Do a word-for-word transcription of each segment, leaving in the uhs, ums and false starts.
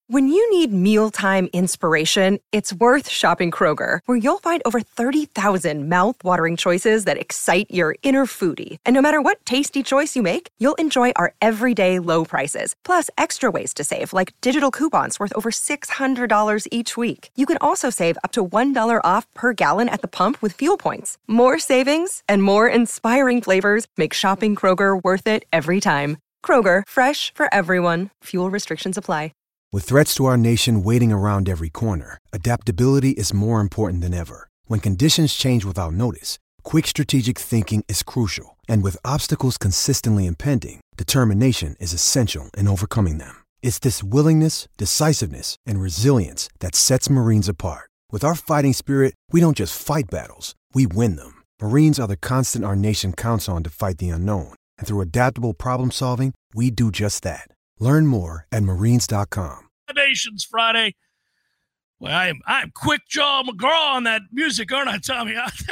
When you need mealtime inspiration, it's worth shopping Kroger, where you'll find over thirty thousand mouth-watering choices that excite your inner foodie. And no matter what tasty choice you make, you'll enjoy our everyday low prices, plus extra ways to save, like digital coupons worth over six hundred dollars each week. You can also save up to one dollar off per gallon at the pump with fuel points. More savings and more inspiring flavors make shopping Kroger worth it every time. Kroger, fresh for everyone. Fuel restrictions apply. With threats to our nation waiting around every corner, adaptability is more important than ever. When conditions change without notice, quick strategic thinking is crucial. And with obstacles consistently impending, determination is essential in overcoming them. It's this willingness, decisiveness, and resilience that sets Marines apart. With our fighting spirit, we don't just fight battles, we win them. Marines are the constant our nation counts on to fight the unknown. And through adaptable problem solving, we do just that. Learn more at marines dot com. Nations Friday. Well, I am I'm Quick Jaw McGraw on that music, aren't I, Tommy?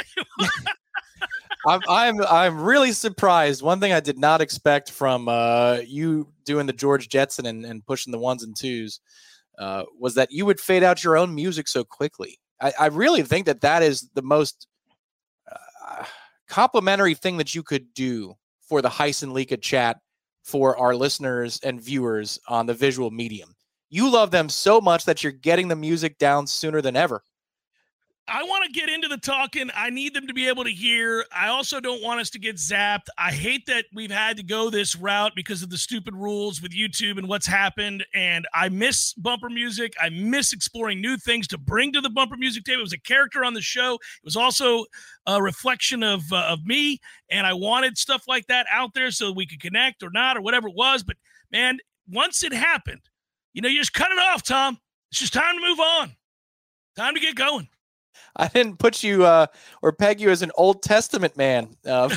I'm I'm I'm really surprised. One thing I did not expect from uh, you doing the George Jetson and, and pushing the ones and twos uh, was that you would fade out your own music so quickly. I, I really think that that is the most uh, complimentary thing that you could do for the Heisen and Lika chat for our listeners and viewers on the visual medium. You love them so much that you're getting the music down sooner than ever. I want to get into the talking. I need them to be able to hear. I also don't want us to get zapped. I hate that we've had to go this route because of the stupid rules with YouTube and what's happened. And I miss bumper music. I miss exploring new things to bring to the bumper music table. It was a character on the show. It was also a reflection of uh, of me. And I wanted stuff like that out there so we could connect or not or whatever it was. But, man, once it happened, you know, you just cut it off, Tom. It's just time to move on. Time to get going. I didn't put you uh, or peg you as an Old Testament man. Um,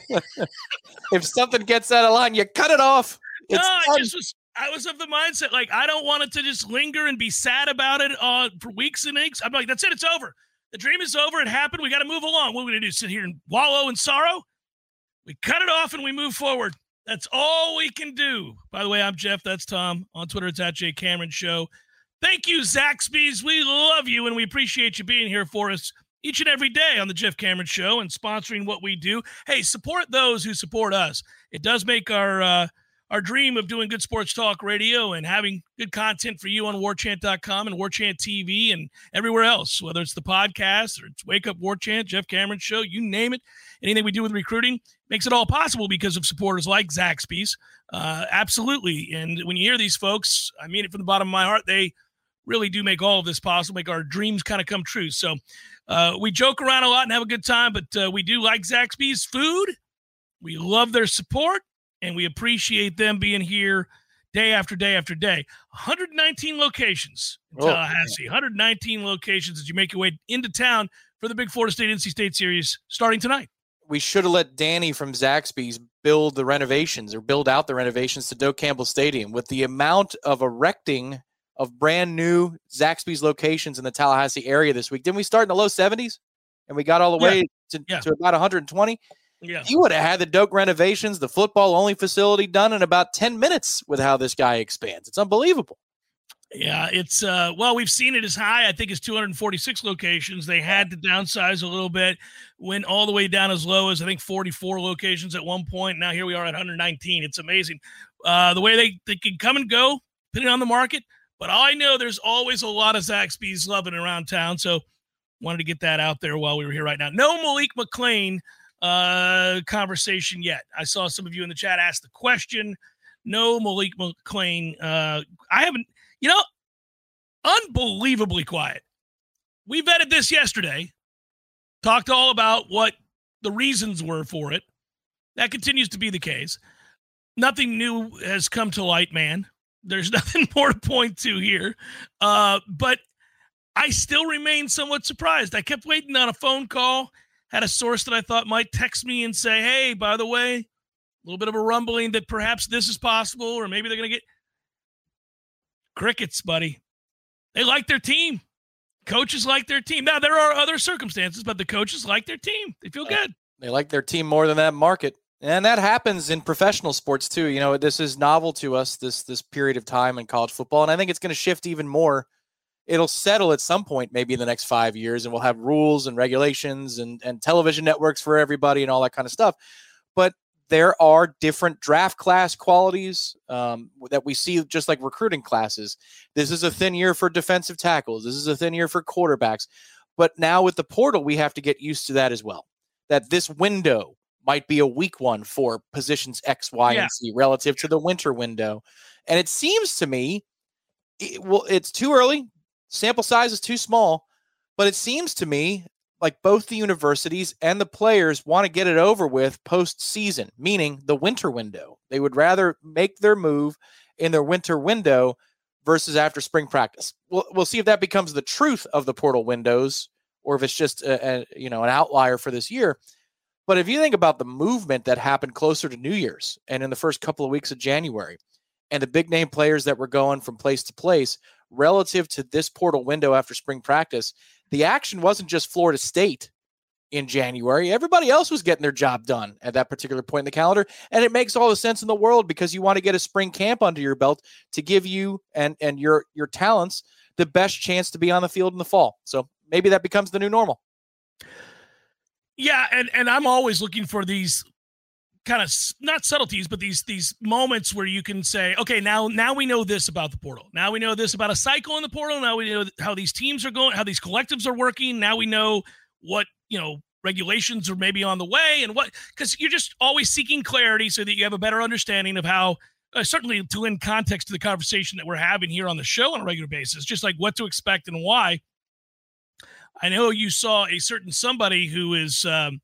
if something gets out of line, you cut it off. It's no, I just was. I was of the mindset like I don't want it to just linger and be sad about it uh, for weeks and weeks. I'm like, that's it. It's over. The dream is over. It happened. We got to move along. What are we gonna do? Sit here and wallow in sorrow? We cut it off and we move forward. That's all we can do. By the way, I'm Jeff. That's Tom. On Twitter, it's at Jay Cameron Show. Thank you, Zaxby's. We love you, and we appreciate you being here for us each and every day on the Jeff Cameron Show and sponsoring what we do. Hey, support those who support us. It does make our uh, our dream of doing good sports talk radio and having good content for you on war chant dot com and WarChant T V and everywhere else, whether it's the podcast or it's Wake Up War Chant, Jeff Cameron Show, you name it. Anything we do with recruiting makes it all possible because of supporters like Zaxby's. Uh, absolutely. And when you hear these folks, I mean it from the bottom of my heart, they really do make all of this possible, make our dreams kind of come true. So uh, we joke around a lot and have a good time, but uh, we do like Zaxby's food. We love their support, and we appreciate them being here day after day after day. one hundred nineteen locations in Oh, Tallahassee, one hundred nineteen locations as you make your way into town for the big Florida State N C State series starting tonight. We should have let Danny from Zaxby's build the renovations or build out the renovations to Doak Campbell Stadium. With the amount of erecting of brand new Zaxby's locations in the Tallahassee area this week. Didn't we start in the low seventies and we got all the Yeah. way to, Yeah. to about one hundred twenty? Yeah. You would have had the Doak renovations, the football only facility done in about ten minutes with how this guy expands. It's unbelievable. Yeah, it's, uh, well, we've seen it as high, I think it's two hundred forty-six locations. They had to downsize a little bit, went all the way down as low as, I think, forty-four locations at one point. Now here we are at one hundred nineteen. It's amazing. Uh, the way they, they can come and go, depending on the market. But all I know, there's always a lot of Zaxby's loving around town. So wanted to get that out there while we were here right now. No Malik McClain uh, conversation yet. I saw some of you in the chat ask the question. No Malik McClain. Uh, I haven't, you know, unbelievably quiet. We vetted this yesterday, talked all about what the reasons were for it. That continues to be the case. Nothing new has come to light, man. There's nothing more to point to here. Uh, but I still remain somewhat surprised. I kept waiting on a phone call, had a source that I thought might text me and say, hey, by the way, a little bit of a rumbling that perhaps this is possible, or maybe they're going to get crickets, buddy. They like their team. Coaches like their team. Now, there are other circumstances, but the coaches like their team. They feel good. They like their team more than that market. And that happens in professional sports too. You know, this is novel to us, this this period of time in college football. And I think it's going to shift even more. It'll settle at some point, maybe in the next five years, and we'll have rules and regulations and, and television networks for everybody and all that kind of stuff. But there are different draft class qualities um, that we see, just like recruiting classes. This is a thin year for defensive tackles. This is a thin year for quarterbacks. But now with the portal, we have to get used to that as well, that this window might be a weak one for positions X, Y, yeah. and Z relative to the winter window. And it seems to me, it, well, it's too early. Sample size is too small. But it seems to me like both the universities and the players want to get it over with postseason, meaning the winter window. They would rather make their move in their winter window versus after spring practice. We'll, we'll see if that becomes the truth of the portal windows or if it's just a, a, you know, an outlier for this year. But if you think about the movement that happened closer to New Year's and in the first couple of weeks of January and the big name players that were going from place to place relative to this portal window after spring practice, the action wasn't just Florida State in January. Everybody else was getting their job done at that particular point in the calendar. And it makes all the sense in the world because you want to get a spring camp under your belt to give you and, and your, your talents the best chance to be on the field in the fall. So maybe that becomes the new normal. Yeah, and, and I'm always looking for these kind of not subtleties, but these these moments where you can say, okay, now now we know this about the portal. Now we know this about a cycle in the portal. Now we know how these teams are going, how these collectives are working. Now we know what, you know, regulations are maybe on the way and what, because you're just always seeking clarity so that you have a better understanding of how, uh, certainly to lend context to the conversation that we're having here on the show on a regular basis, just like what to expect and why. I know you saw a certain somebody who is um,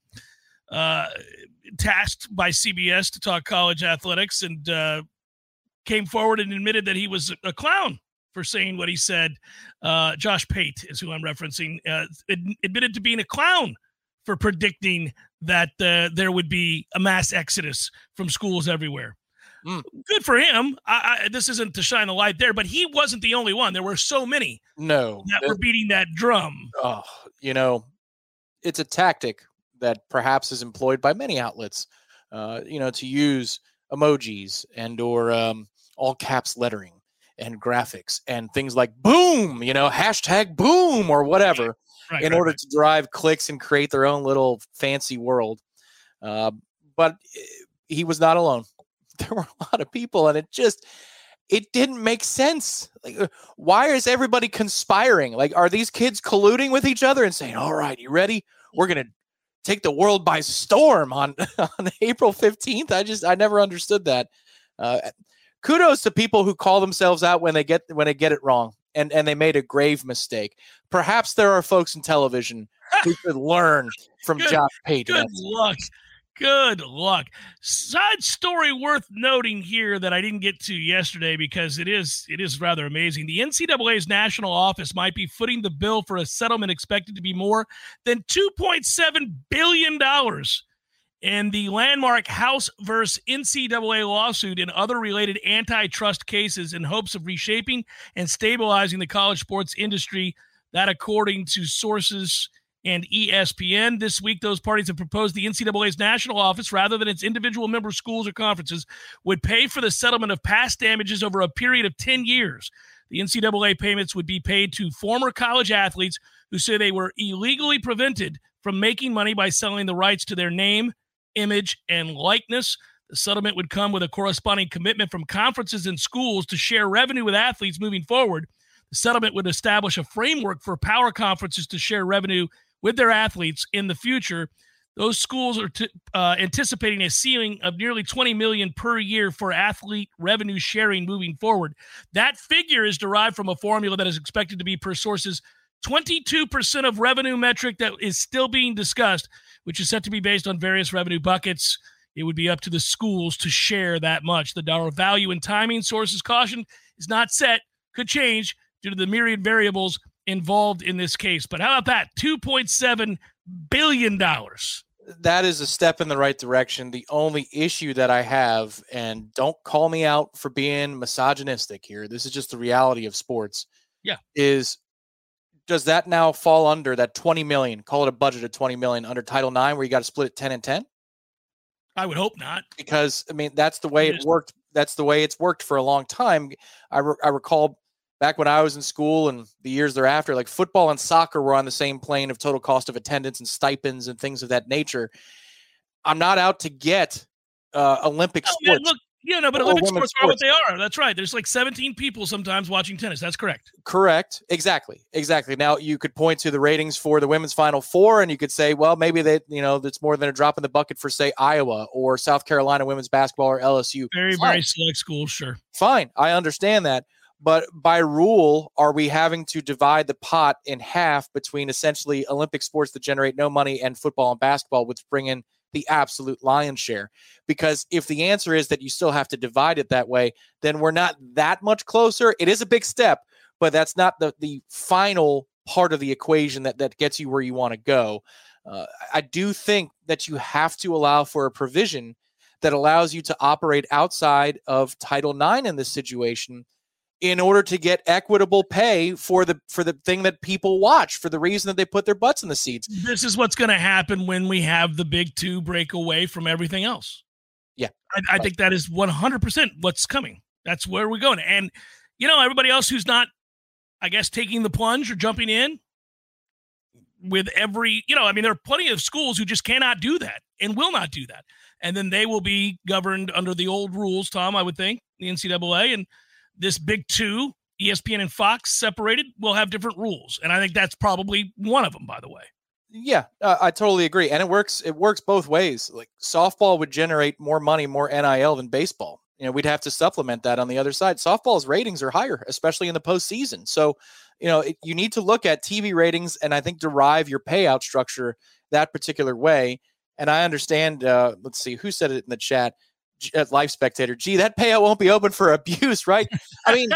uh, tasked by C B S to talk college athletics and uh, came forward and admitted that he was a clown for saying what he said. Uh, Josh Pate is who I'm referencing, uh, ad- admitted to being a clown for predicting that uh, there would be a mass exodus from schools everywhere. Mm. Good for him. I, I, this isn't to shine a light there, but he wasn't the only one. There were so many no, that were beating that drum. Oh, you know, it's a tactic that perhaps is employed by many outlets, uh, you know, to use emojis and or um, all caps lettering and graphics and things like boom, you know, hashtag boom or whatever right, in right, order right. to drive clicks and create their own little fancy world. Uh, but he was not alone. There were a lot of people, and it just, it didn't make sense. Like, why is everybody conspiring? Like, are these kids colluding with each other and saying, all right, you ready? We're going to take the world by storm on, on April fifteenth. I just, I never understood that. Uh, kudos to people who call themselves out when they get, when they get it wrong and, and they made a grave mistake. Perhaps there are folks in television who could learn from good, Josh Pate. Good luck. Good luck. Side story worth noting here that I didn't get to yesterday because it is it is rather amazing. The N C double A's national office might be footing the bill for a settlement expected to be more than two point seven billion dollars in the landmark House versus N C double A lawsuit and other related antitrust cases in hopes of reshaping and stabilizing the college sports industry. That according to sources and E S P N. This week, those parties have proposed the N C double A's national office, rather than its individual member schools or conferences, would pay for the settlement of past damages over a period of ten years. The N C double A payments would be paid to former college athletes who say they were illegally prevented from making money by selling the rights to their name, image, and likeness. The settlement would come with a corresponding commitment from conferences and schools to share revenue with athletes moving forward. The settlement would establish a framework for power conferences to share revenue with their athletes in the future. Those schools are t- uh, anticipating a ceiling of nearly twenty million dollars per year for athlete revenue sharing moving forward. That figure is derived from a formula that is expected to be, per sources, twenty-two percent of revenue metric that is still being discussed, which is set to be based on various revenue buckets. It would be up to the schools to share that much. The dollar value and timing, sources caution, is not set, could change due to the myriad variables involved in this case. But how about that? two point seven billion dollars. That is a step in the right direction. The only issue that I have, and don't call me out for being misogynistic here, this is just the reality of sports. Yeah. Is, does that now fall under that twenty million, call it a budget of twenty million under Title nine where you got to split it ten and ten? I would hope not. Because, I mean, that's the way it worked. That's the way it's worked for a long time. I, re- I recall back when I was in school and the years thereafter, like football and soccer were on the same plane of total cost of attendance and stipends and things of that nature. I'm not out to get uh, Olympic oh, sports. Man, look, yeah, no, but Olympic sports, sports are what they are. That's right. There's like seventeen people sometimes watching tennis. That's correct. Correct. Exactly. Exactly. Now you could point to the ratings for the women's Final Four, and you could say, well, maybe they, you know, that's more than a drop in the bucket for, say, Iowa or South Carolina women's basketball or L S U. Very, Fine. very select schools. Sure. Fine. I understand that. But by rule, are we having to divide the pot in half between essentially Olympic sports that generate no money and football and basketball, which bring in the absolute lion's share? Because if the answer is that you still have to divide it that way, then we're not that much closer. It is a big step, but that's not the, the final part of the equation that, that gets you where you want to go. Uh, I do think that you have to allow for a provision that allows you to operate outside of Title nine in this situation in order to get equitable pay for the for the thing that people watch, for the reason that they put their butts in the seats. This is what's going to happen when we have the big two break away from everything else. Yeah. I, I right. think that is one hundred percent what's coming. That's where we're going. And, you know, everybody else who's not, I guess, taking the plunge or jumping in with every, you know, I mean, there are plenty of schools who just cannot do that and will not do that. And then they will be governed under the old rules, Tom, I would think, the N C double A. And this big two, E S P N and Fox separated, will have different rules. And I think that's probably one of them, by the way. Yeah, uh, I totally agree. And it works. It works both ways. Like softball would generate more money, more N I L than baseball. You know, we'd have to supplement that on the other side. Softball's ratings are higher, especially in the postseason. So, you know, it, you need to look at T V ratings and I think derive your payout structure that particular way. And I understand, uh, let's see, who said it in the chat? At Life Spectator, gee, that payout won't be open for abuse, right? I mean,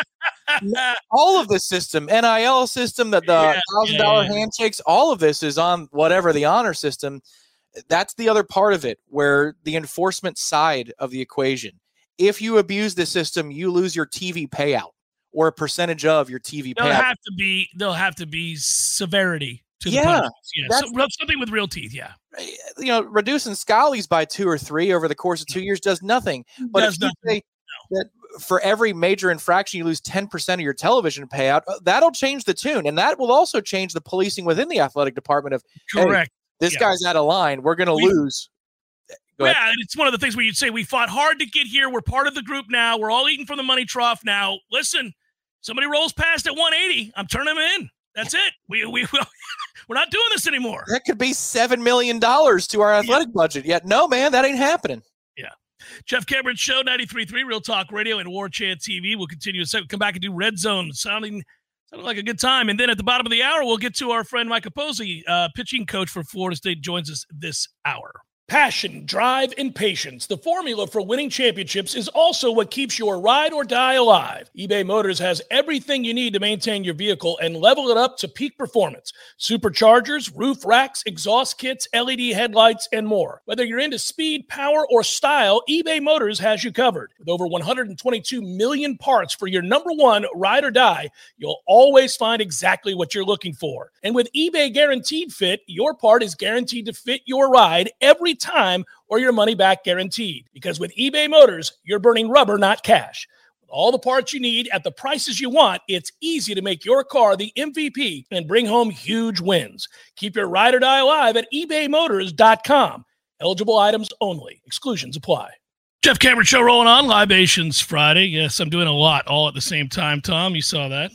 all of this system, N I L system, the the thousand dollar yeah, yeah. handshakes, all of this is on whatever the honor system. That's the other part of it, where the enforcement side of the equation. If you abuse the system, you lose your T V payout or a percentage of your T V there'll payout. Have to be there'll have to be severity. To the yeah, yeah. So, something with real teeth, yeah. You know, reducing Scallies by two or three over the course of two years does nothing. But does if you nothing. say no. that for every major infraction you lose ten percent of your television payout, that'll change the tune, and that will also change the policing within the athletic department. Of correct, hey, this yeah. guy's out of line. We're going to lose. Go yeah, ahead. and it's one of the things where you'd say we fought hard to get here. We're part of the group now. We're all eating from the money trough now. Listen, somebody rolls past at one eighty. I'm turning them in. That's it. We we we're not doing this anymore. That could be seven million dollars to our athletic yeah. budget. Yet, no, man, that ain't happening. Yeah. Jeff Cameron Show, ninety-three point three Real Talk Radio and War Chant T V. We'll continue to come back and do Red Zone, sounding sounding like a good time. And then at the bottom of the hour, we'll get to our friend Mike Capozzi, uh, pitching coach for Florida State, joins us this hour. Passion, drive, and patience. The formula for winning championships is also what keeps your ride or die alive. eBay Motors has everything you need to maintain your vehicle and level it up to peak performance. Superchargers, roof racks, exhaust kits, L E D headlights, and more. Whether you're into speed, power, or style, eBay Motors has you covered. With over one hundred twenty-two million parts for your number one ride or die, you'll always find exactly what you're looking for. And with eBay Guaranteed Fit, your part is guaranteed to fit your ride every time or your money back guaranteed. Because with eBay Motors, you're burning rubber, not cash. With all the parts you need at the prices you want, it's easy to make your car the M V P and bring home huge wins. Keep your ride or die alive at ebay motors dot com. Eligible items only. Exclusions apply. Jeff Cameron Show rolling on. Libations Friday. Yes, I'm doing a lot all at the same time, Tom. You saw that.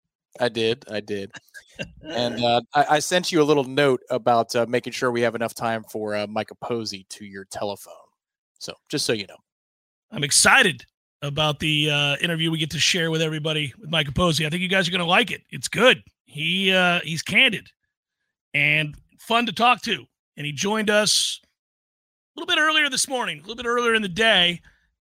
I did. I did. And uh, I, I sent you a little note about uh, making sure we have enough time for uh, Mike Capozzi to your telephone. So just so you know. I'm excited about the uh, interview we get to share with everybody with Mike Capozzi. I think you guys are going to like it. It's good. He uh, He's candid and fun to talk to. And he joined us a little bit earlier this morning, a little bit earlier in the day.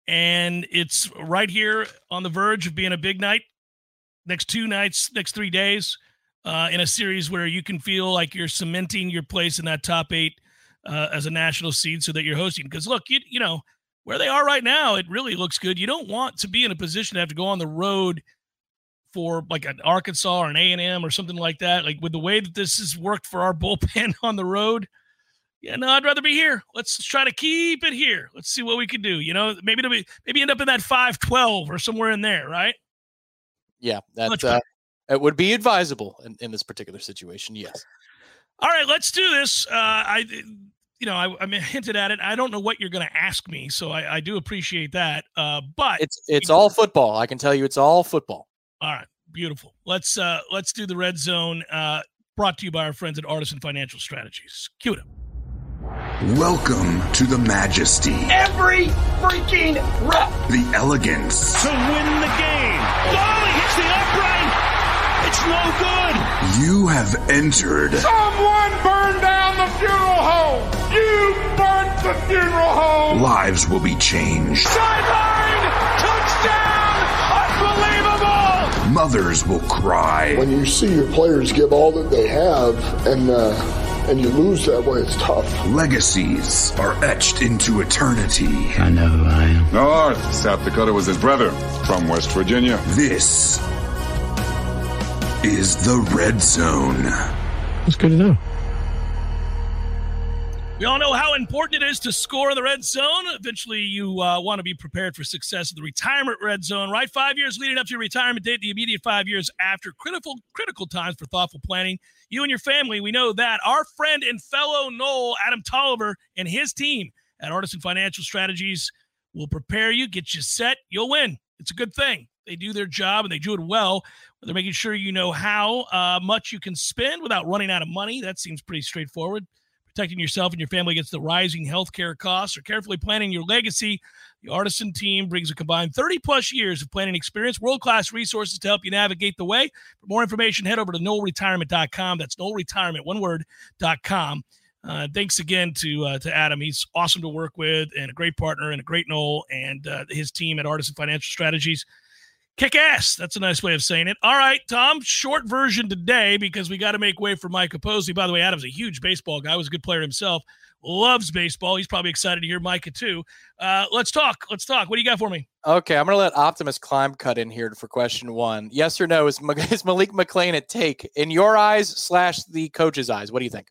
And it's right here on the verge of being a big night. Next two nights, next three days. Uh, in a series where you can feel like you're cementing your place in that top eight uh, as a national seed so that you're hosting. Because, look, you, you know, where they are right now, it really looks good. You don't want to be in a position to have to go on the road for like an Arkansas or an A and M or something like that. Like with the way that this has worked for our bullpen on the road, Yeah, no, I'd rather be here. Let's try to keep it here. Let's see what we can do. You know, maybe it'll be, maybe end up in that five twelve or somewhere in there, right? Yeah, that uh, it would be advisable in, in this particular situation. Yes. All right, let's do this. Uh, I, you know, I, I hinted at it. I don't know what you're going to ask me, so I, I do appreciate that. Uh, but it's it's all football. I can tell you, it's all football. All right, beautiful. Let's uh, let's do the Red Zone. Uh, brought to you by our friends at Artisan Financial Strategies. Cue it up. Welcome to the majesty. Every freaking rep. The elegance. To win the game. Oh, he hits the upright. It's no good. You have entered. Someone burned down the funeral home. You burnt the funeral home. Lives will be changed. Sideline. Touchdown. Unbelievable. Mothers will cry. When you see your players give all that they have and, uh, and you lose that way, it's tough. Legacies are etched into eternity. I know who I am. North, South Dakota was his brother from West Virginia. This is the Red Zone. That's good to know. We all know how important it is to score in the red zone. Eventually, you uh, want to be prepared for success in the retirement red zone, right? Five years leading up to your retirement date, the immediate five years after, critical critical times for thoughtful planning. You and your family, we know that. Our friend and fellow Knoll, Adam Tolliver, and his team at Artisan Financial Strategies will prepare you, get you set. You'll win. It's a good thing. They do their job, and they do it well. They're making sure you know how uh, much you can spend without running out of money. That seems pretty straightforward. Protecting yourself and your family against the rising healthcare costs or carefully planning your legacy. The Artisan team brings a combined thirty-plus years of planning experience, world-class resources to help you navigate the way. For more information, head over to knoll retirement dot com. That's knoll retirement, one word, dot com. Uh, thanks again to uh, to Adam. He's awesome to work with and a great partner and a great Knoll, and uh, his team at Artisan Financial Strategies. Kick ass. That's a nice way of saying it. All right, Tom, short version today because we got to make way for Mike Opposey. By the way, Adam's a huge baseball guy. Was a good player himself. Loves baseball. He's probably excited to hear Micah too. Uh, let's talk. Let's talk. What do you got for me? Okay, I'm going to let Optimus Climb cut in here for question one. Yes or no, is, is Malik McClain a take? In your eyes slash the coach's eyes, what do you think?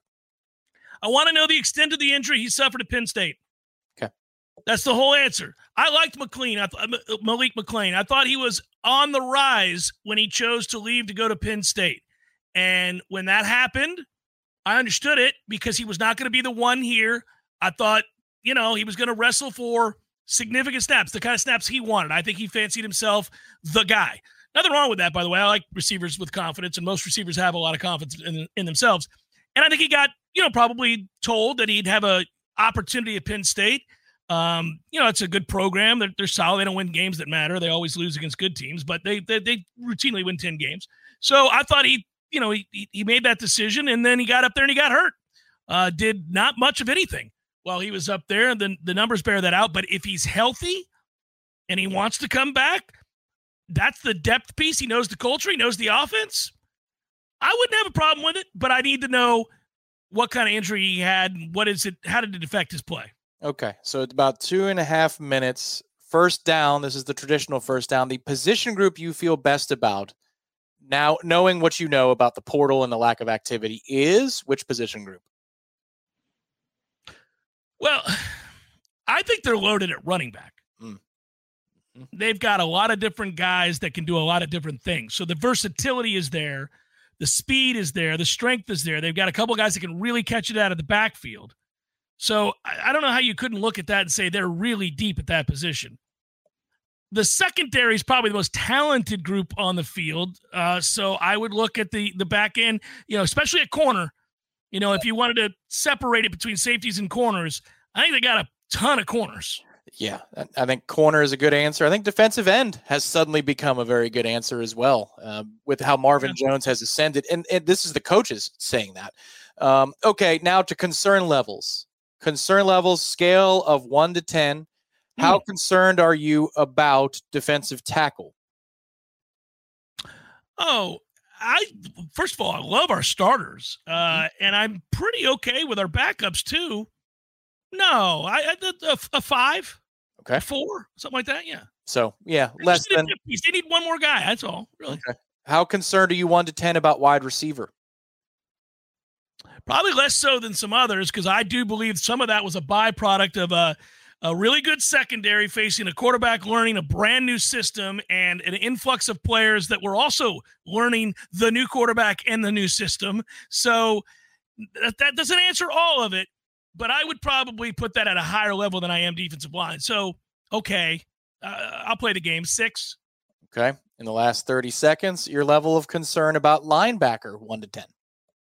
I want to know the extent of the injury he suffered at Penn State. Okay. That's the whole answer. I liked McClain. I th- Malik McClain. I thought he was on the rise when he chose to leave to go to Penn State. And when that happened, I understood it because he was not going to be the one here. I thought, you know, he was going to wrestle for significant snaps, the kind of snaps he wanted. I think he fancied himself the guy. Nothing wrong with that, by the way. I like receivers with confidence, and most receivers have a lot of confidence in, in themselves. And I think he got, you know, probably told that he'd have a opportunity at Penn State. Um, you know, it's a good program. They're, they're solid. They don't win games that matter. They always lose against good teams, but they they, they routinely win ten games. So I thought he, you know, he he made that decision, and then he got up there and he got hurt. Uh, did not much of anything while he was up there, and then the numbers bear that out. But if he's healthy and he wants to come back, that's the depth piece. He knows the culture. He knows the offense. I wouldn't have a problem with it, but I need to know what kind of injury he had and what is it, how did it affect his play? Okay, so it's about two and a half minutes. First down, this is the traditional first down. The position group you feel best about, now knowing what you know about the portal and the lack of activity, is which position group? Well, I think they're loaded at running back. Mm. They've got a lot of different guys that can do a lot of different things. So the versatility is there. The speed is there. The strength is there. They've got a couple of guys that can really catch it out of the backfield. So I, I don't know how you couldn't look at that and say they're really deep at that position. The secondary is probably the most talented group on the field. Uh, so I would look at the the back end, you know, especially at corner. You know, if you wanted to separate it between safeties and corners, I think they got a ton of corners. Yeah, I think corner is a good answer. I think defensive end has suddenly become a very good answer as well, uh, with how Marvin yeah. Jones has ascended. And, and this is the coaches saying that. Um, okay, now to concern levels. Concern levels, scale of one to ten. How mm. concerned are you about defensive tackle? Oh, I first of all, I love our starters, uh, mm-hmm. and I'm pretty okay with our backups too. No, I, I a, a five, okay, a four, something like that. Yeah. So yeah, less than. Need, they need one more guy. That's all, really. Okay. How concerned are you one to ten about wide receiver? Probably less so than some others, because I do believe some of that was a byproduct of a, a really good secondary facing a quarterback learning a brand new system and an influx of players that were also learning the new quarterback and the new system. So that, that doesn't answer all of it, but I would probably put that at a higher level than I am defensive line. So, okay, uh, I'll play the game. Six. Okay. In the last thirty seconds, your level of concern about linebacker, one to ten.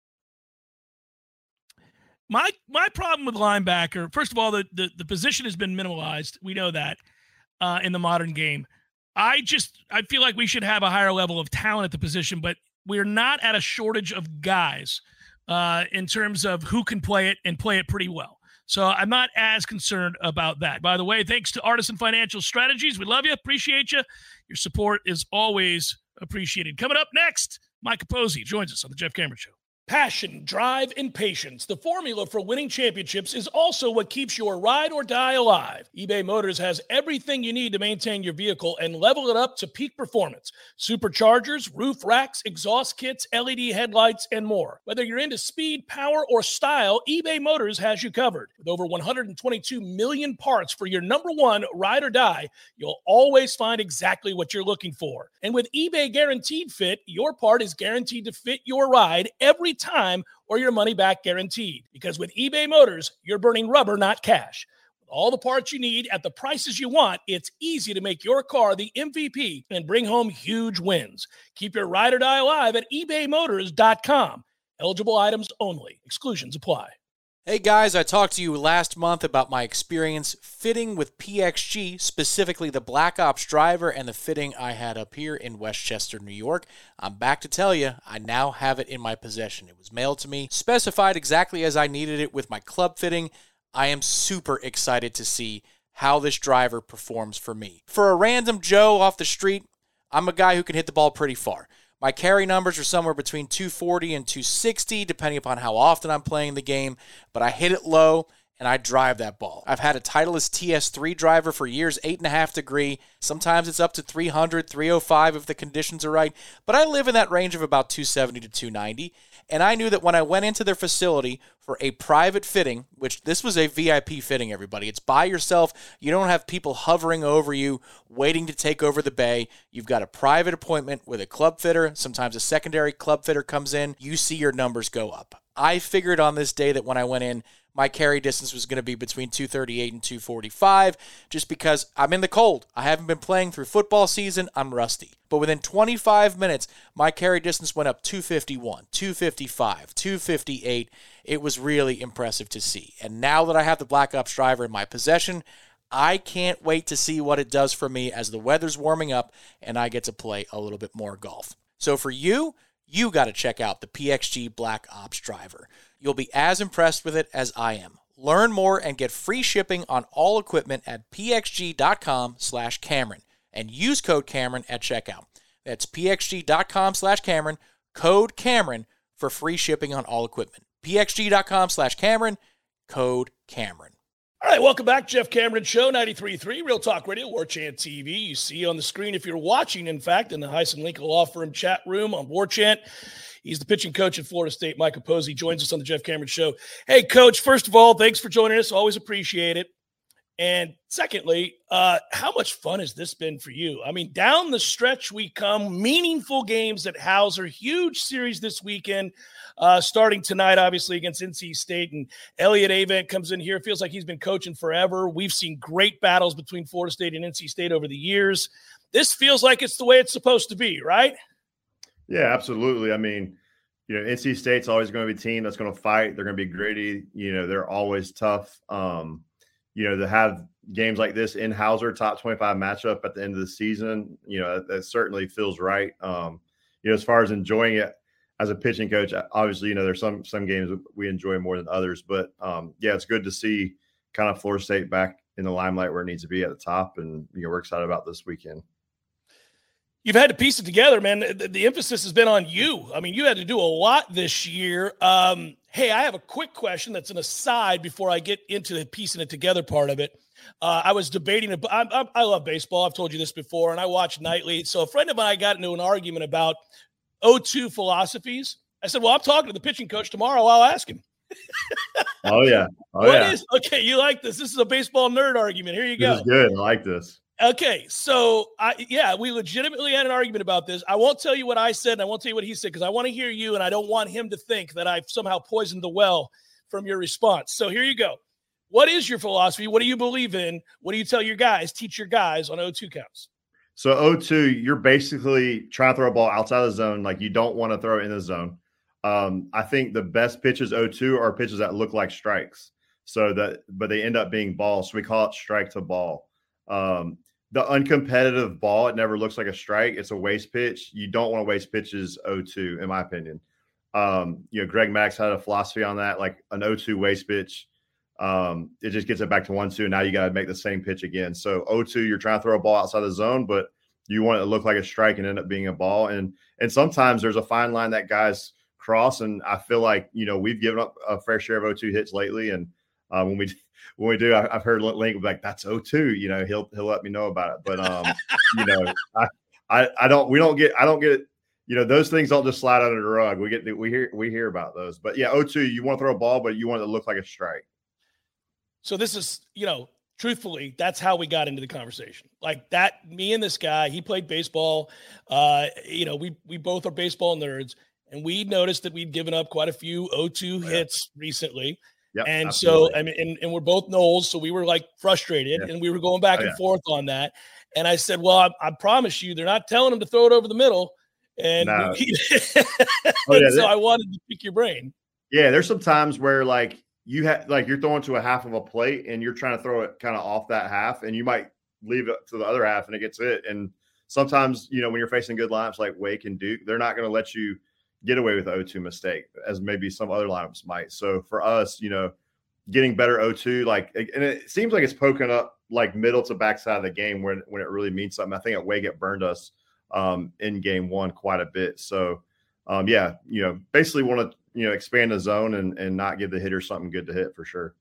My my problem with linebacker, first of all, the, the, the position has been minimalized. We know that uh, in the modern game. I just I feel like we should have a higher level of talent at the position, but we're not at a shortage of guys uh, in terms of who can play it and play it pretty well. So I'm not as concerned about that. By the way, thanks to Artisan Financial Strategies. We love you. Appreciate you. Your support is always appreciated. Coming up next, Mike Capozzi joins us on the Jeff Cameron Show. Passion, drive, and patience. The formula for winning championships is also what keeps your ride or die alive. eBay Motors has everything you need to maintain your vehicle and level it up to peak performance. Superchargers, roof racks, exhaust kits, L E D headlights, and more. Whether you're into speed, power, or style, eBay Motors has you covered. With over one hundred twenty-two million parts for your number one ride or die, you'll always find exactly what you're looking for. And with eBay Guaranteed Fit, your part is guaranteed to fit your ride every time, or your money back guaranteed. Because with eBay Motors, you're burning rubber, not cash. With all the parts you need at the prices you want, it's easy to make your car the M V P and bring home huge wins. Keep your ride or die alive at ebay motors dot com. Eligible items only. Exclusions apply. Hey guys, I talked to you last month about my experience fitting with P X G, specifically the Black Ops driver and the fitting I had up here in Westchester, New York. I'm back to tell you, I now have it in my possession. It was mailed to me, specified exactly as I needed it with my club fitting. I am super excited to see how this driver performs for me. For a random Joe off the street, I'm a guy who can hit the ball pretty far. My carry numbers are somewhere between two forty and two sixty, depending upon how often I'm playing the game, but I hit it low and I drive that ball. I've had a Titleist T S three driver for years, eight and a half degree. Sometimes it's up to three hundred, three oh five if the conditions are right, but I live in that range of about two seventy to two ninety, and I knew that when I went into their facility for a private fitting, which this was a V I P fitting, everybody. It's by yourself. You don't have people hovering over you, waiting to take over the bay. You've got a private appointment with a club fitter. Sometimes a secondary club fitter comes in. You see your numbers go up. I figured on this day that when I went in, my carry distance was going to be between two thirty-eight and two forty-five, just because I'm in the cold. I haven't been playing through football season. I'm rusty. But within twenty-five minutes, my carry distance went up two fifty-one, two fifty-five, two fifty-eight. It was really impressive to see. And now that I have the Black Ops driver in my possession, I can't wait to see what it does for me as the weather's warming up and I get to play a little bit more golf. So for you, you got to check out the P X G Black Ops driver. You'll be as impressed with it as I am. Learn more and get free shipping on all equipment at pxg.com slash Cameron and use code Cameron at checkout. That's pxg.com slash Cameron, code Cameron for free shipping on all equipment. pxg.com slash Cameron, code Cameron. All right, welcome back. Jeff Cameron Show, ninety-three point three, Real Talk Radio, War Chant T V. You see on the screen, if you're watching, in fact, in the Heisen Lincoln Law Firm chat room on War Chant. He's the pitching coach at Florida State. Mike Capozzi joins us on the Jeff Cameron Show. Hey, Coach, first of all, thanks for joining us. Always appreciate it. And secondly, uh, how much fun has this been for you? I mean, down the stretch we come, meaningful games at Hauser, huge series this weekend, uh, starting tonight, obviously, against N C State. And Elliott Avent comes in here. Feels like he's been coaching forever. We've seen great battles between Florida State and N C State over the years. This feels like it's the way it's supposed to be, right? Yeah, absolutely. I mean, you know, N C State's always going to be a team that's going to fight. They're going to be gritty. You know, they're always tough. Um, you know, to have games like this in Hauser, top twenty-five matchup at the end of the season, you know, that, that certainly feels right. Um, you know, as far as enjoying it as a pitching coach, obviously, you know, there's some some games we enjoy more than others. But, um, yeah, it's good to see kind of Florida State back in the limelight where it needs to be at the top. And, you know, we're excited about this weekend. You've had to piece it together, man. The, the emphasis has been on you. I mean, you had to do a lot this year. Um, hey, I have a quick question that's an aside before I get into the piecing it together part of it. Uh, I was debating. I, I, I love baseball. I've told you this before, and I watch nightly. So a friend of mine got into an argument about oh two philosophies. I said, well, I'm talking to the pitching coach tomorrow. I'll ask him. Oh, yeah. Oh, what yeah. is okay? You like this? This is a baseball nerd argument. Here you go. This is good. I like this. Okay, so I yeah, we legitimately had an argument about this. I won't tell you what I said, and I won't tell you what he said because I want to hear you, and I don't want him to think that I've somehow poisoned the well from your response. So here you go. What is your philosophy? What do you believe in? What do you tell your guys? Teach your guys on oh two counts. So oh two, you're basically trying to throw a ball outside of the zone, like you don't want to throw it in the zone. Um, I think the best pitches oh two are pitches that look like strikes. So that, but they end up being balls. So we call it strike to ball. Um, the uncompetitive ball, it never looks like a strike. It's a waste pitch. You don't want to waste pitches oh two, in my opinion. Um, you know, Greg Max had a philosophy on that, like an oh two waste pitch. Um, it just gets it back to one two. And now you got to make the same pitch again. So oh two, you're trying to throw a ball outside the zone, but you want it to look like a strike and end up being a ball. And and sometimes there's a fine line that guys cross. And I feel like, you know, we've given up a fair share of oh two hits lately. And uh, when we when we do, I, I've heard Link like, that's oh two, you know, he'll he'll let me know about it. But um, you know, I, I I don't we don't get I don't get it. You know, those things don't just slide under the rug. We get we hear we hear about those. But yeah, oh two, you want to throw a ball, but you want it to look like a strike. So this is, you know, truthfully, that's how we got into the conversation. Like that, me and this guy, he played baseball. Uh, you know, we we both are baseball nerds, and we noticed that we'd given up quite a few oh two oh, yeah. hits recently. Yep, and absolutely. so, I mean, and, and we're both Noles, so we were like frustrated, yeah. and we were going back oh, and yeah. forth on that. And I said, well, I, I promise you, they're not telling him to throw it over the middle. And no. we, oh, yeah, so I wanted to pick your brain. Yeah, there's some times where like you have like you're throwing to a half of a plate and you're trying to throw it kind of off that half, and you might leave it to the other half and it gets hit. And sometimes, you know, when you're facing good lineups like Wake and Duke, they're not going to let you get away with the oh two mistake as maybe some other lineups might. So for us, you know, getting better oh two, like, and it seems like it's poking up like middle to backside of the game when when it really means something. I think at Wake it burned us um, in game one quite a bit. So um, yeah, you know, basically want to, you know, expand the zone and, and not give the hitter something good to hit for sure.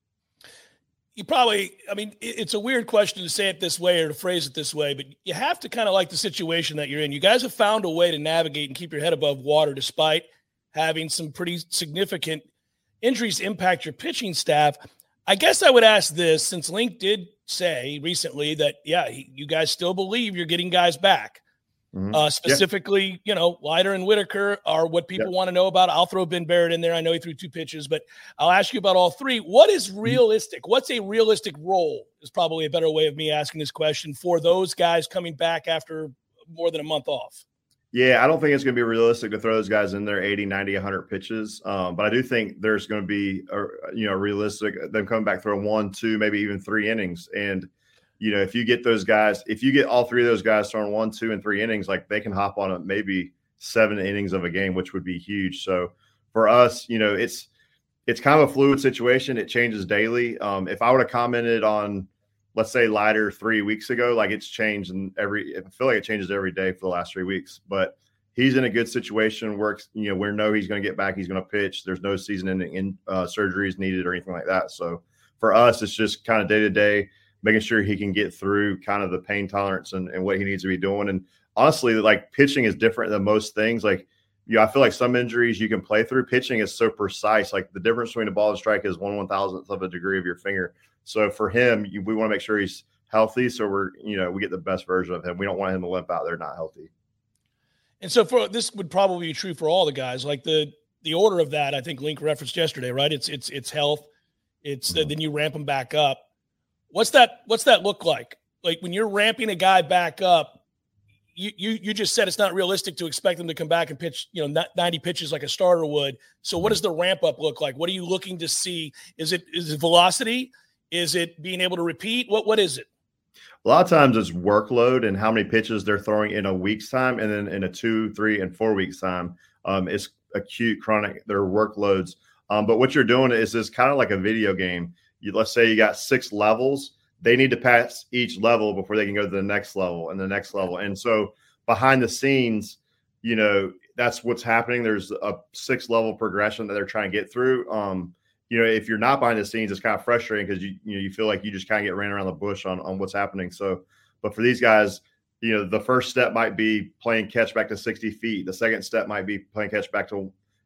You probably, I mean, it's a weird question to say it this way or to phrase it this way, but you have to kind of like the situation that you're in. You guys have found a way to navigate and keep your head above water despite having some pretty significant injuries impact your pitching staff. I guess I would ask this, since Link did say recently that, yeah, he, you guys still believe you're getting guys back. Mm-hmm. Uh, specifically, yep. you know, Leiter and Whitaker are what people yep. want to know about. I'll throw Ben Barrett in there. I know he threw two pitches, but I'll ask you about all three. What is realistic? What's a realistic role is probably a better way of me asking this question for those guys coming back after more than a month off. Yeah, I don't think it's going to be realistic to throw those guys in there eighty, ninety, one hundred pitches. Um, but I do think there's going to be, a, you know, realistic, them coming back throwing one, two, maybe even three innings. And, you know, if you get those guys, if you get all three of those guys throwing one, two, and three innings, like they can hop on a, maybe seven innings of a game, which would be huge. So for us, you know, it's it's kind of a fluid situation. It changes daily. Um, if I would have commented on, let's say, Leiter three weeks ago, like it's changed in every, I feel like it changes every day for the last three weeks. But he's in a good situation. Works, you know, we know he's going to get back. He's going to pitch. There's no season-ending in, uh, surgeries needed or anything like that. So for us, it's just kind of day to day, making sure he can get through kind of the pain tolerance and, and what he needs to be doing. And honestly, like pitching is different than most things. Like, you know, I feel like some injuries you can play through. Pitching is so precise. Like the difference between a ball and strike is one one thousandth of a degree of your finger. So for him, you, we want to make sure he's healthy. So we're, you know, we get the best version of him. We don't want him to limp out there not healthy. And so for this would probably be true for all the guys. Like the the order of that, I think Link referenced yesterday, right? It's it's it's health. It's mm-hmm. uh, then you ramp them back up. What's that? What's that look like? Like when you're ramping a guy back up, you you you just said it's not realistic to expect them to come back and pitch, you know, ninety pitches like a starter would. So what does the ramp up look like? What are you looking to see? Is it is it velocity? Is it being able to repeat? What what is it? A lot of times it's workload and how many pitches they're throwing in a week's time, and then in a two, three, and four weeks time, um, it's acute, chronic. Their workloads. Um, but what you're doing is is kind of like a video game. You, let's say you got six levels. They need to pass each level before they can go to the next level and the next level. And so behind the scenes, you know, that's what's happening. There's a six level progression that they're trying to get through. Um, you know, if you're not behind the scenes, it's kind of frustrating because you, you know, you feel like you just kind of get ran around the bush on, on what's happening. So, but for these guys, you know, the first step might be playing catch back to sixty feet. The second step might be playing catch back to,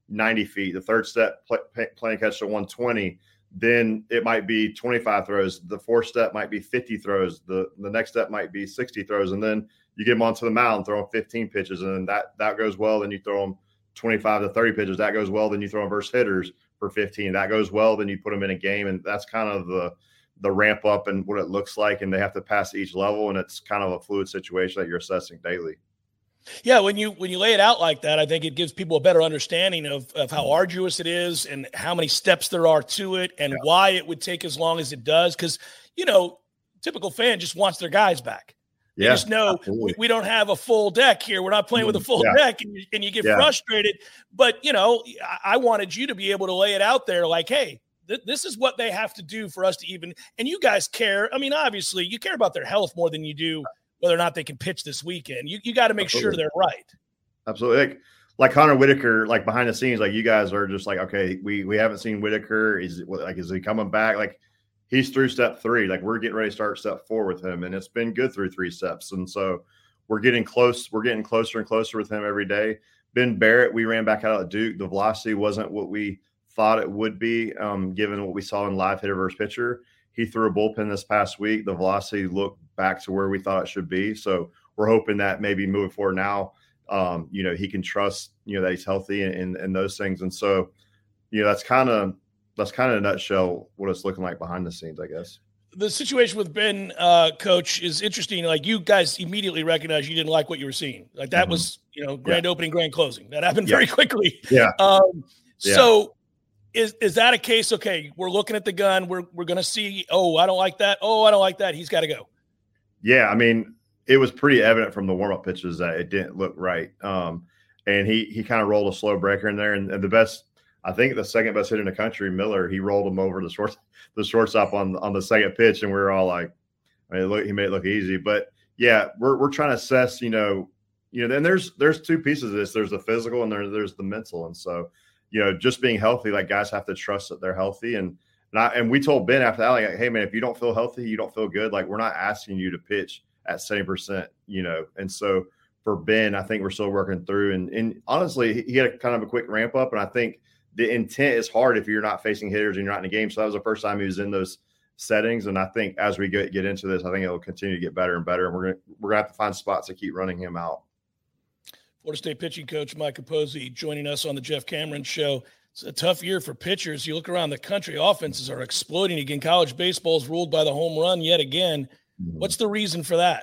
ninety feet. The third step, play, playing catch to one twenty. Then it might be twenty-five throws. The fourth step might be fifty throws. The the next step might be sixty throws. And then you get them onto the mound, throw them fifteen pitches, and then that that goes well. Then you throw them twenty-five to thirty pitches. That goes well. Then you throw them versus hitters for fifteen. That goes well. Then you put them in a game, and that's kind of the the ramp up and what it looks like. And they have to pass each level, and it's kind of a fluid situation that you're assessing daily. Yeah, when you when you lay it out like that, I think it gives people a better understanding of, of how arduous it is and how many steps there are to it and yeah. why it would take as long as it does. Because, you know, typical fan just wants their guys back. They yeah, just know we, we don't have a full deck here. We're not playing with a full yeah. deck, and you, and you get yeah. frustrated. But, you know, I, I wanted you to be able to lay it out there like, hey, th- this is what they have to do for us to even – and you guys care. I mean, obviously, you care about their health more than you do – whether or not they can pitch this weekend. You you got to make Absolutely. sure they're right. Absolutely. Like, like Connor Whitaker, like behind the scenes, like you guys are just like, okay, we we haven't seen Whitaker. Is like, is he coming back? Like he's through step three. Like we're getting ready to start step four with him. And it's been good through three steps. And so we're getting close. We're getting closer and closer with him every day. Ben Barrett, we ran back out of Duke. The velocity wasn't what we thought it would be, um, given what we saw in live hitter versus pitcher. He threw a bullpen this past week. The velocity looked back to where we thought it should be. So we're hoping that maybe moving forward now, um, you know, he can trust, you know, that he's healthy and, and, and those things. And so, you know, that's kind of, that's kind of a nutshell what it's looking like behind the scenes, I guess. The situation with Ben, uh, Coach, is interesting. Like you guys immediately recognized you didn't like what you were seeing. Like that mm-hmm. was, you know, grand yeah. opening, grand closing. That happened yeah. very quickly. Yeah. Um, yeah. So, Is is that a case? Okay, we're looking at the gun. We're we're going to see. Oh, I don't like that. Oh, I don't like that. He's got to go. Yeah, I mean, it was pretty evident from the warm up pitches that it didn't look right. Um, and he he kind of rolled a slow breaker in there. And, and the best, I think, the second best hitter in the country, Miller, he rolled him over the short the shortstop on on the second pitch, and we were all like, I mean, look, he made it look easy. But yeah, we're we're trying to assess. You know, you know. Then there's there's two pieces of this. There's the physical and there, there's the mental, and so. You know, just being healthy, like guys have to trust that they're healthy. And not, and we told Ben after that, like, hey, man, if you don't feel healthy, you don't feel good. Like, we're not asking you to pitch at seventy percent, you know. And so for Ben, I think we're still working through. And, and honestly, he had a kind of a quick ramp up. And I think the intent is hard if you're not facing hitters and you're not in the game. So that was the first time he was in those settings. And I think as we get, get into this, I think it'll continue to get better and better. And we're going to we're gonna have to find spots to keep running him out. Florida State pitching coach Mike Capozzi joining us on the Jeff Cameron Show. It's a tough year for pitchers. You look around the country, offenses are exploding again. College baseball is ruled by the home run yet again. What's the reason for that?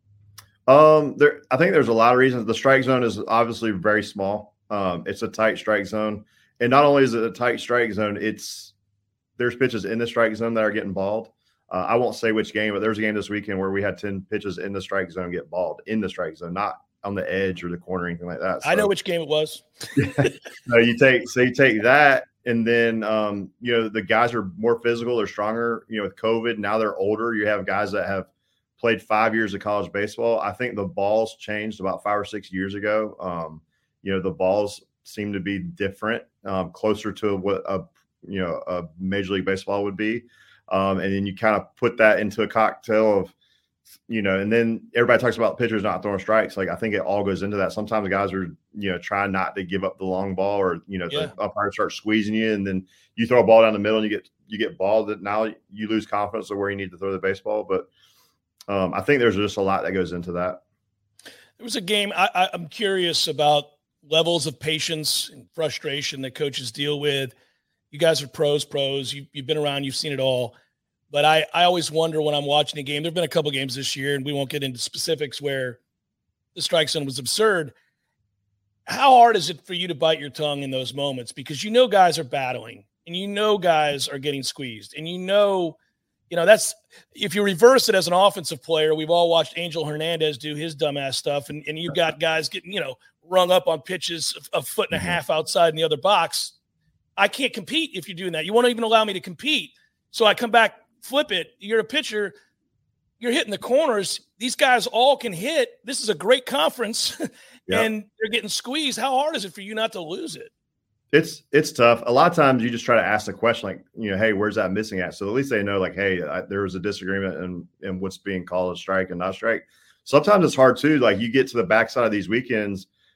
Um, there, I think there's a lot of reasons. The strike zone is obviously very small. Um, it's a tight strike zone. And not only is it a tight strike zone, it's there's pitches in the strike zone that are getting balled. Uh, I won't say which game, but there was a game this weekend where we had ten pitches in the strike zone get balled in the strike zone, not on the edge or the corner or anything like that. So, I know which game it was. so you take so you take that, and then um, you know, the guys are more physical, they're stronger. You know, with COVID, now they're older. You have guys that have played five years of college baseball. I think the balls changed about five or six years ago. Um, you know, the balls seem to be different, um, closer to what a you know a Major League Baseball would be. Um, and then you kind of put that into a cocktail of, you know, and then everybody talks about pitchers not throwing strikes. Like, I think it all goes into that. Sometimes the guys are, you know, trying not to give up the long ball, or, you know, yeah. the umpire starts squeezing you, and then you throw a ball down the middle and you get, you get balled. That now you lose confidence of where you need to throw the baseball. But um, I think there's just a lot that goes into that. There was a game. I, I, I'm curious about levels of patience and frustration that coaches deal with. You guys are pros, pros. You, you've been around. You've seen it all. But I, I always wonder when I'm watching a game, there have been a couple games this year, and we won't get into specifics, where the strike zone was absurd. How hard is it for you to bite your tongue in those moments? Because you know guys are battling, and you know guys are getting squeezed. And you know, you know, that's – if you reverse it as an offensive player, we've all watched Angel Hernandez do his dumbass stuff, and, and you've got guys getting, you know, rung up on pitches a, a foot and a half outside in the other box. I can't compete if you're doing that. You won't even allow me to compete. So I come back, flip it. You're a pitcher. You're hitting the corners. These guys all can hit. This is a great conference, yep. and they're getting squeezed. How hard is it for you not to lose it? It's it's tough. A lot of times you just try to ask the question, like, you know, hey, where's that missing at? So at least they know, like, hey, I, there was a disagreement in, in what's being called a strike and not strike. Sometimes it's hard too. Like, you get to the backside of these weekends,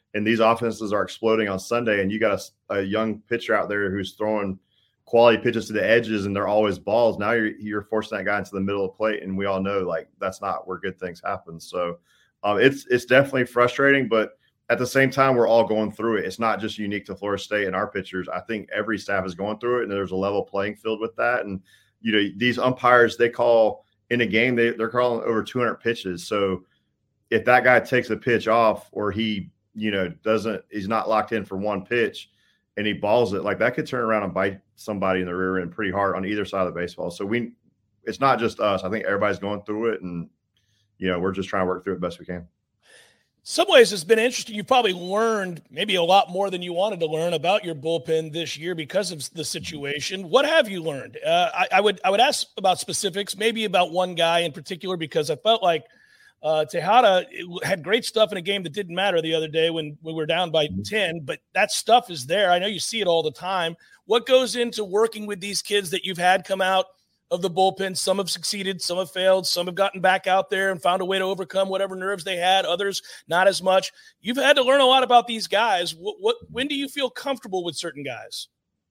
and these offenses are exploding on Sunday, and you got a, a young pitcher out there who's throwing quality pitches to the edges, and they're always balls. Now you're you're forcing that guy into the middle of the plate, and we all know like that's not where good things happen. So um, it's it's definitely frustrating, but at the same time, we're all going through it. It's not just unique to Florida State and our pitchers. I think every staff is going through it, and there's a level playing field with that. And you know, these umpires, they call in a game, they they're calling over two hundred pitches. So if that guy takes a pitch off, or he you know doesn't, he's not locked in for one pitch, and he balls it, like that could turn around and bite somebody in the rear end pretty hard on either side of the baseball. So we, it's not just us. I think everybody's going through it, and you know we're just trying to work through it best we can. Some ways it's been interesting. You probably learned maybe a lot more than you wanted to learn about your bullpen this year because of the situation. What have you learned? Uh, I, I would I would ask about specifics, maybe about one guy in particular, because I felt like uh, Tejada had great stuff in a game that didn't matter the other day when we were down by ten, but that stuff is there. I know you see it all the time. What goes into working with these kids that you've had come out of the bullpen? Some have succeeded, some have failed, some have gotten back out there and found a way to overcome whatever nerves they had, others not as much. You've had to learn a lot about these guys. What, what when do you feel comfortable with certain guys?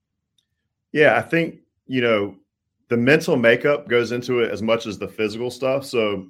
Yeah, I think, you know, the mental makeup goes into it as much as the physical stuff. So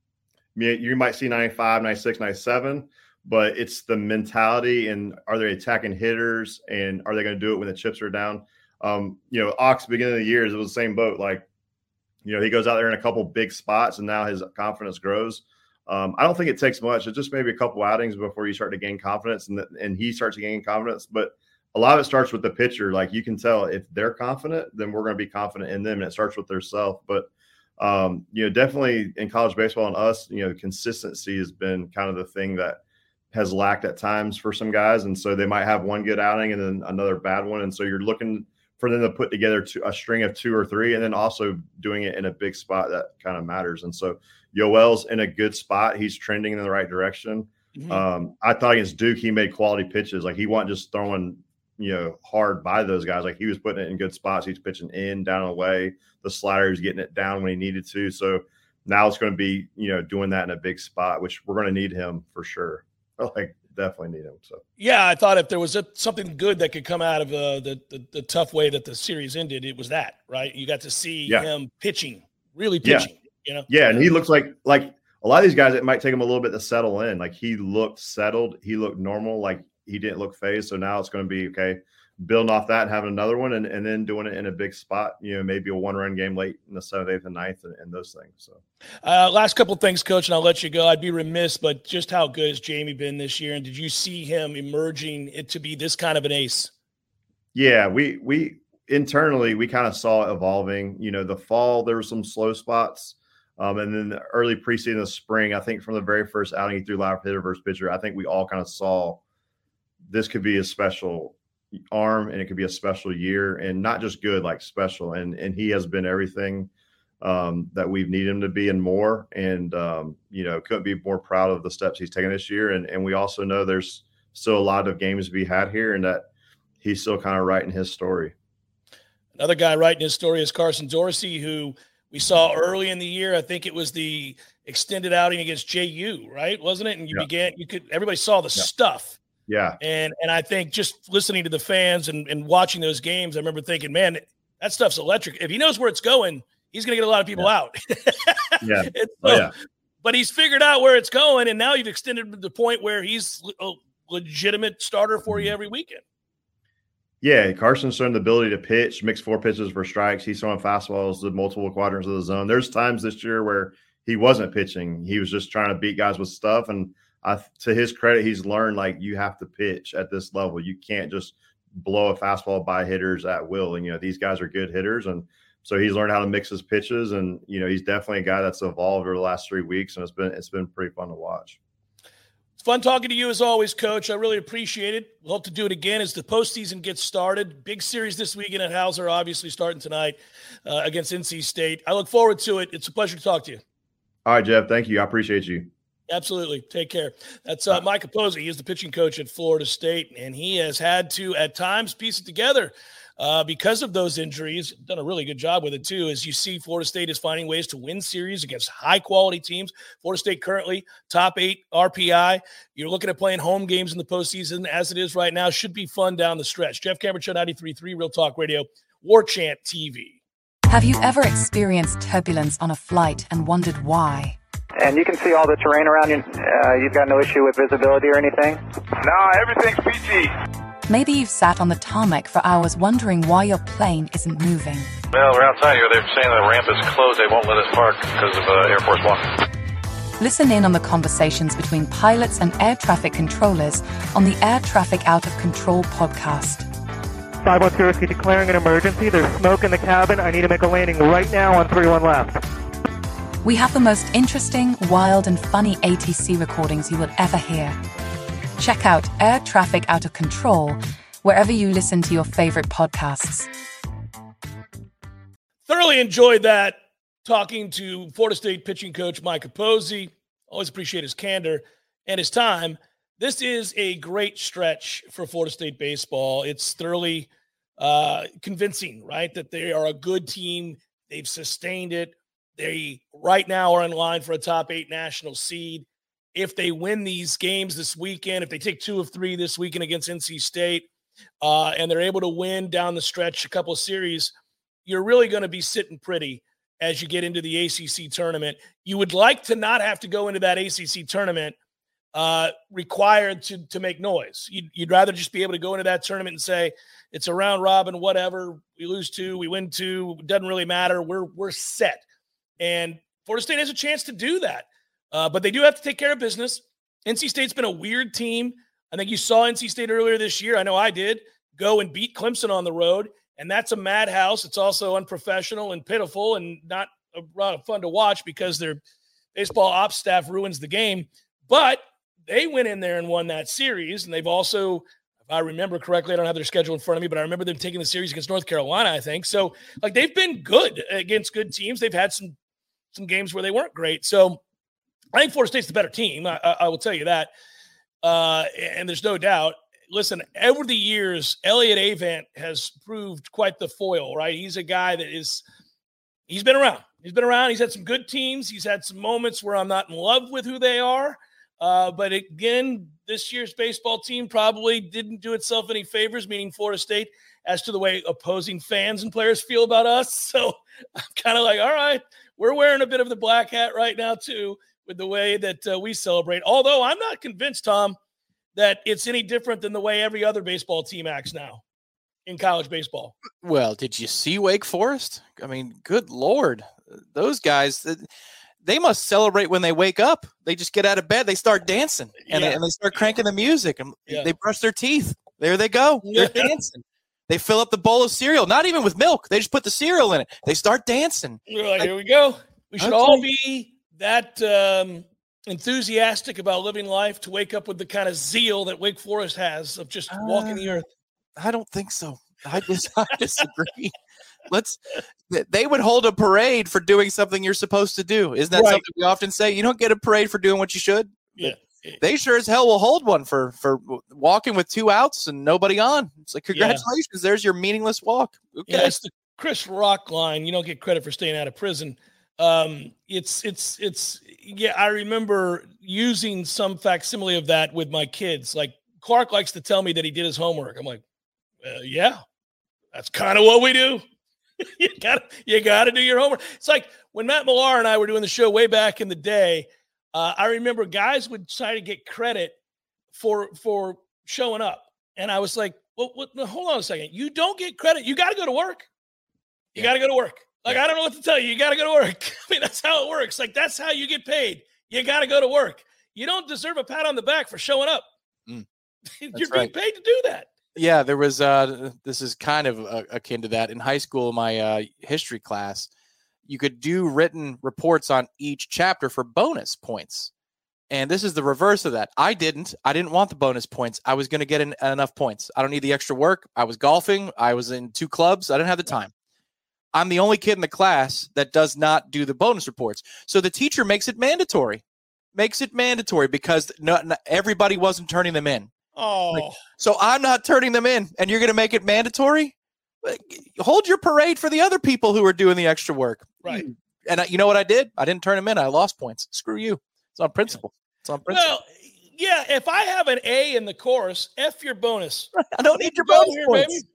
you might see ninety-five, ninety-six, ninety-seven, but it's the mentality, and are they attacking hitters, and are they going to do it when the chips are down? Um, you know, Ox, beginning of the year, it was the same boat. Like, you know, he goes out there in a couple big spots, and now his confidence grows. Um, I don't think it takes much. It's just maybe a couple outings before you start to gain confidence, and, the, and he starts to gain confidence. But a lot of it starts with the pitcher. Like, you can tell if they're confident, then we're going to be confident in them, and it starts with their self. But, um, you know, definitely in college baseball and us, you know, consistency has been kind of the thing that has lacked at times for some guys. And so they might have one good outing and then another bad one. And so you're looking for them to put together two, a string of two or three, and then also doing it in a big spot that kind of matters. And so Yoel's in a good spot. He's trending in the right direction. Mm-hmm. Um, I thought against Duke, he made quality pitches. Like, he wasn't just throwing, you know, hard by those guys. Like, he was putting it in good spots. He's pitching in, down, and away. The slider, he's getting it down when he needed to. So now it's going to be, you know, doing that in a big spot, which we're going to need him for sure. Like, definitely need him. So yeah, I thought if there was a, something good that could come out of uh, the, the the tough way that the series ended, it was that, right? You got to see yeah. him pitching, really pitching. Yeah. You know, yeah, and he looks like like a lot of these guys. It might take him a little bit to settle in. Like, he looked settled, he looked normal. Like, he didn't look phased. So now it's going to be okay, building off that and having another one, and, and then doing it in a big spot. You know, maybe a one run game late in the seventh, eighth, and ninth, and, and those things. So, uh, last couple of things, Coach, and I'll let you go. I'd be remiss, but just how good has Jamie been this year? And did you see him emerging it to be this kind of an ace? Yeah, we we internally we kind of saw it evolving. You know, the fall there were some slow spots, um, and then the early preseason, the spring. I think from the very first outing he threw live hitter versus pitcher, I think we all kind of saw this could be a special arm, and it could be a special year, and not just good, like special. And and he has been everything um, that we've needed him to be and more. And um, you know, couldn't be more proud of the steps he's taken this year. And and we also know there's still a lot of games to be had here, and that he's still kind of writing his story. Another guy writing his story is Carson Dorsey, who we saw early in the year. I think it was the extended outing against J U, right? Wasn't it? And you yeah. began, you could, everybody saw the yeah. stuff. Yeah. And and I think just listening to the fans and, and watching those games, I remember thinking, man, that stuff's electric. If he knows where it's going, he's going to get a lot of people yeah. out. yeah. So, oh, yeah. But he's figured out where it's going, and now you've extended to the point where he's a legitimate starter for you every weekend. Yeah, Carson's shown the ability to pitch, mix four pitches for strikes. He's throwing fastballs to multiple quadrants of the zone. There's times this year where he wasn't pitching. He was just trying to beat guys with stuff. And I, to his credit, he's learned, like, you have to pitch at this level. You can't just blow a fastball by hitters at will. And, you know, these guys are good hitters. And so he's learned how to mix his pitches. And, you know, he's definitely a guy that's evolved over the last three weeks. And it's been, it's been pretty fun to watch. It's fun talking to you as always, Coach. I really appreciate it. We'll hope to do it again as the postseason gets started. Big series this weekend at Hauser, obviously starting tonight uh, against N C State. I look forward to it. It's a pleasure to talk to you. All right, Jeff. Thank you. I appreciate you. Absolutely. Take care. That's uh, Mike Capozzi. He is the pitching coach at Florida State, and he has had to, at times, piece it together uh, because of those injuries. Done a really good job with it too. As you see, Florida State is finding ways to win series against high quality teams. Florida State currently top eight R P I. You're looking at playing home games in the postseason as it is right now. Should be fun down the stretch. Jeff Cameron Show, ninety-three point three Real Talk Radio, War Chant T V. Have you ever experienced turbulence on a flight and wondered why? And you can see all the terrain around you. Uh, you've got no issue with visibility or anything? No, everything's P G. Maybe you've sat on the tarmac for hours wondering why your plane isn't moving. Well, we're outside here. They're saying the ramp is closed. They won't let us park because of uh, Air Force One. Listen in on the conversations between pilots and air traffic controllers on the Air Traffic Out of Control podcast. five one zero, declaring an emergency. There's smoke in the cabin. I need to make a landing right now on three one left. We have the most interesting, wild, and funny A T C recordings you will ever hear. Check out Air Traffic Out of Control wherever you listen to your favorite podcasts. Thoroughly enjoyed that, talking to Florida State pitching coach Mike Capozzi. Always appreciate his candor and his time. This is a great stretch for Florida State baseball. It's thoroughly uh, convincing, right, that they are a good team. They've sustained it. They right now are in line for a top eight national seed. If they win these games this weekend, if they take two of three this weekend against N C State, uh, and they're able to win down the stretch a couple of series, you're really going to be sitting pretty as you get into the A C C tournament. You would like to not have to go into that A C C tournament uh, required to, to make noise. You'd, you'd rather just be able to go into that tournament and say, it's a round robin, whatever. We lose two, we win two. It doesn't really matter. We're, we're set. And Florida State has a chance to do that. Uh, but they do have to take care of business. N C State's been a weird team. I think you saw N C State earlier this year. I know I did. Go and beat Clemson on the road. And that's a madhouse. It's also unprofessional and pitiful and not a lot of fun to watch because their baseball ops staff ruins the game. But they went in there and won that series. And they've also, if I remember correctly, I don't have their schedule in front of me, but I remember them taking the series against North Carolina, I think. So, like, they've been good against good teams. They've had some some games where they weren't great. So I think Florida State's the better team. I, I, I will tell you that. Uh, and there's no doubt. Listen, over the years, Elliott Avent has proved quite the foil, right? He's a guy that is – he's been around. He's been around. He's had some good teams. He's had some moments where I'm not in love with who they are. Uh, but, again, this year's baseball team probably didn't do itself any favors, meaning Florida State, as to the way opposing fans and players feel about us. So I'm kind of like, all right, we're wearing a bit of the black hat right now too with the way that uh, we celebrate. Although I'm not convinced, Tom, that it's any different than the way every other baseball team acts now in college baseball. Well, did you see Wake Forest? I mean, good Lord, those guys, they must celebrate when they wake up. They just get out of bed, they start dancing, and, yeah. they, and they start cranking the music, and yeah. they brush their teeth. There they go. They're yeah. dancing. They fill up the bowl of cereal, not even with milk. They just put the cereal in it. They start dancing. We're like, here we go. We should okay. all be that um, enthusiastic about living life to wake up with the kind of zeal that Wake Forest has of just uh, walking the earth. I don't think so. I, dis- I disagree. Let's. They would hold a parade for doing something you're supposed to do. Isn't that right. something we often say? You don't get a parade for doing what you should. Yeah. They sure as hell will hold one for for walking with two outs and nobody on. It's like, congratulations, yeah. there's your meaningless walk. Okay. Yeah, it's the Chris Rock line. You don't get credit for staying out of prison. Um, it's it's it's yeah. I remember using some facsimile of that with my kids. Like Clark likes to tell me that he did his homework. I'm like, uh, yeah, that's kind of what we do. you got you got to do your homework. It's like when Matt Millar and I were doing the show way back in the day. Uh, I remember guys would try to get credit for for showing up. And I was like, well, what, no, hold on a second. You don't get credit. You got to go to work. You yeah. got to go to work. Like, yeah. I don't know what to tell you. You got to go to work. I mean, that's how it works. Like, that's how you get paid. You got to go to work. You don't deserve a pat on the back for showing up. Mm, You're being right. paid to do that. Yeah, there was uh, – this is kind of uh, akin to that. In high school, my uh, history class, you could do written reports on each chapter for bonus points. And this is the reverse of that. I didn't. I didn't want the bonus points. I was going to get in, enough points. I don't need the extra work. I was golfing. I was in two clubs. I didn't have the time. I'm the only kid in the class that does not do the bonus reports. So the teacher makes it mandatory. Makes it mandatory because no, no, everybody wasn't turning them in. Oh. Like, so I'm not turning them in, and you're going to make it mandatory? hold your parade for the other people who are doing the extra work. Right. And I, you know what I did? I didn't turn them in. I lost points. Screw you. It's on principle. It's on principle. Well, yeah, if I have an A in the course, F your bonus. I don't need your bonus here, points. baby.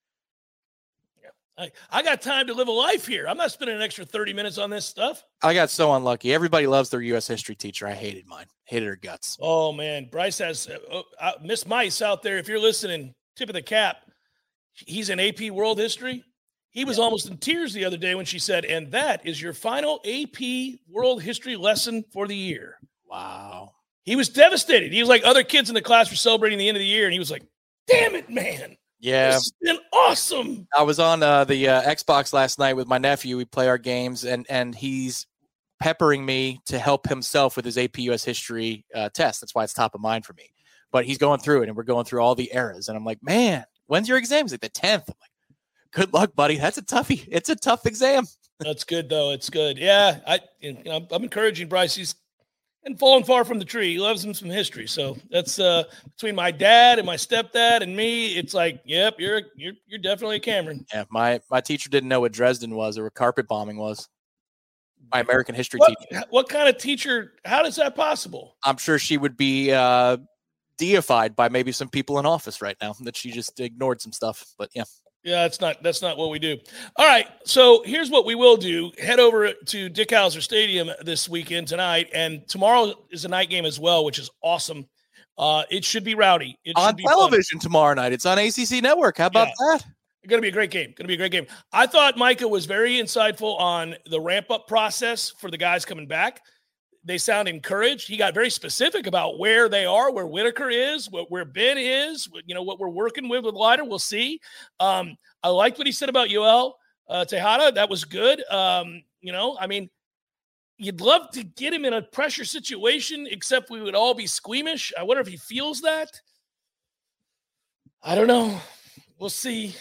I, I got time to live a life here. I'm not spending an extra thirty minutes on this stuff. I got so unlucky. Everybody loves their U S history teacher. I hated mine. Hated her guts. Oh, man. Bryce has uh, uh, Miss Mice out there. If you're listening, tip of the cap. He's in A P World History. He was yeah. almost in tears the other day when she said, and that is your final A P World History lesson for the year. Wow. He was devastated. He was like, other kids in the class were celebrating the end of the year, and he was like, damn it, man. Yeah. This has been awesome. I was on uh, the uh, Xbox last night with my nephew. We play our games, and and he's peppering me to help himself with his A P U S history uh, test. That's why it's top of mind for me. But he's going through it, and we're going through all the eras. And I'm like, man, when's your exam? He's like, the tenth. I'm like, good luck, buddy. That's a toughie. It's a tough exam. That's good, though. It's good. Yeah, I, you know, I'm encouraging Bryce. He's and falling far from the tree. He loves him some history. So that's uh, between my dad and my stepdad and me. It's like, yep, you're you're you're definitely a Cameron. Yeah, my my teacher didn't know what Dresden was or what carpet bombing was. My American history what, teacher. What kind of teacher? How is that possible? I'm sure she would be uh, deified by maybe some people in office right now that she just ignored some stuff. But yeah. Yeah, that's not that's not what we do. All right, so here's what we will do. Head over to Dick Howser Stadium this weekend tonight, and tomorrow is a night game as well, which is awesome. Uh, it should be rowdy. It on should be television fun. Tomorrow night. It's on A C C Network. How about yeah. that? It's going to be a great game. Going to be a great game. I thought Micah was very insightful on the ramp-up process for the guys coming back. They sound encouraged. He got very specific about where they are, where Whitaker is, where Ben is, you know, what we're working with with Leiter. We'll see. Um, I liked what he said about Yoel uh, Tejada. That was good. Um, you know, I mean, you'd love to get him in a pressure situation, except we would all be squeamish. I wonder if he feels that. I don't know. We'll see.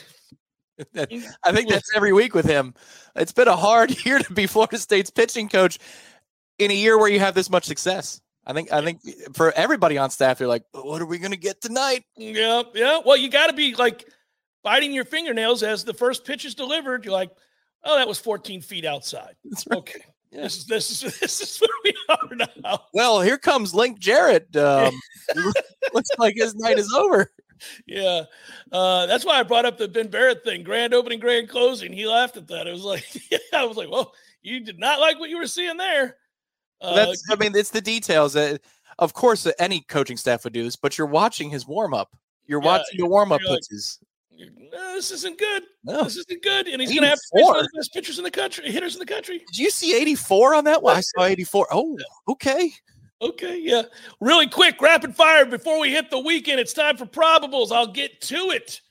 I think that's every week with him. It's been a hard year to be Florida State's pitching coach in a year where you have this much success. I think I think for everybody on staff, they're like, what are we going to get tonight? Yeah, yeah. Well, you got to be like biting your fingernails as the first pitch is delivered. You're like, oh, that was fourteen feet outside. Right. Okay. Yeah. This is this is this is where we are now. Well, here comes Link Jarrett. Um, looks like his night is over. Yeah. Uh, that's why I brought up the Ben Barrett thing, grand opening, grand closing. He laughed at that. It was like, yeah, I was like, well, you did not like what you were seeing there. Uh, That's, I mean, it's the details. Uh, of course, uh, any coaching staff would do this, but you're watching his warm up. You're yeah, watching the warm up pitches. Like, no, this isn't good. No. This isn't good. And he's going to have to one of the best pitchers in the country, hitters in the country. Did you see eighty-four on that one? I saw eighty-four. Oh, okay. Okay, yeah. Really quick, rapid fire before we hit the weekend. It's time for probables. I'll get to it.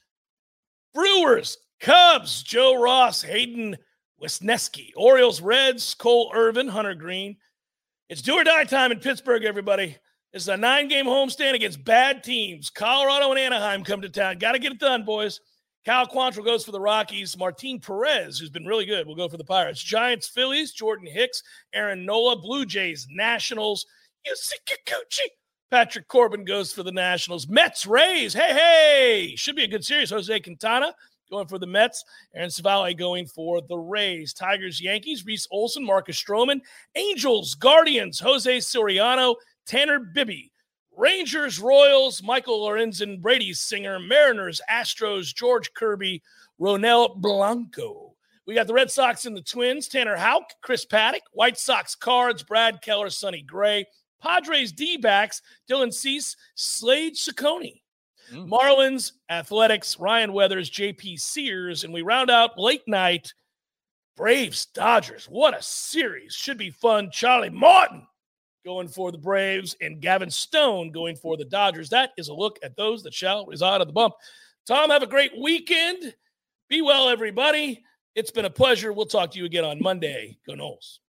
Brewers, Cubs, Joe Ross, Hayden Wesneski. Orioles, Reds, Cole Irvin, Hunter Green. It's do or die time in Pittsburgh, everybody. It's a nine-game homestand against bad teams. Colorado and Anaheim come to town. Got to get it done, boys. Kyle Quantrill goes for the Rockies. Martin Perez, who's been really good, will go for the Pirates. Giants, Phillies, Jordan Hicks, Aaron Nola, Blue Jays, Nationals, Yusei Kikuchi. Patrick Corbin goes for the Nationals. Mets, Rays, hey, hey. Should be a good series. Jose Quintana going for the Mets. Aaron Savale going for the Rays. Tigers, Yankees, Reese Olson, Marcus Stroman. Angels, Guardians, Jose Soriano, Tanner Bibby. Rangers, Royals, Michael Lorenzen, Brady Singer. Mariners, Astros, George Kirby, Ronel Blanco. We got the Red Sox and the Twins, Tanner Houck, Chris Paddock. White Sox, Cards, Brad Keller, Sonny Gray. Padres, D-backs, Dylan Cease, Slade Ciccone. Mm. Marlins, Athletics, Ryan Weathers, J P Sears, and we round out late night, Braves, Dodgers. What a series. Should be fun. Charlie Martin going for the Braves and Gavin Stone going for the Dodgers. That is a look at those that shall reside on the bump. Tom, have a great weekend. Be well, everybody. It's been a pleasure. We'll talk to you again on Monday. Go Noles.